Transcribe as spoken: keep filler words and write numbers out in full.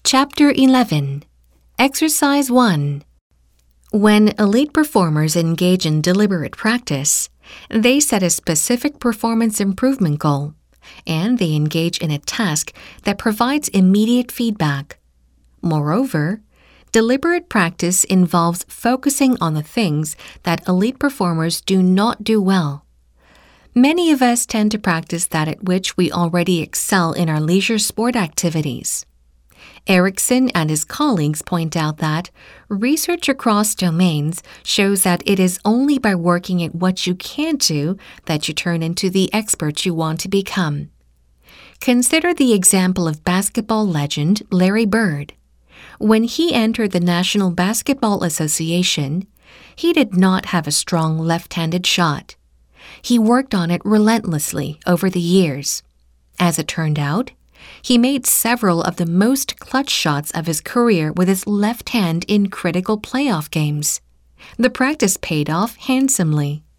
Chapter eleven. Exercise one. When elite performers engage in deliberate practice, they set a specific performance improvement goal, and they engage in a task that provides immediate feedback. Moreover, deliberate practice involves focusing on the things that elite performers do not do well. Many of us tend to practice that at which we already excel in our leisure sport activities. Erickson and his colleagues point out that research across domains shows that it is only by working at what you can't do that you turn into the expert you want to become. Consider the example of basketball legend Larry Bird. When he entered the National Basketball Association, he did not have a strong left-handed shot. He worked on it relentlessly over the years. As it turned out, he made several of the most clutch shots of his career with his left hand in critical playoff games. The practice paid off handsomely.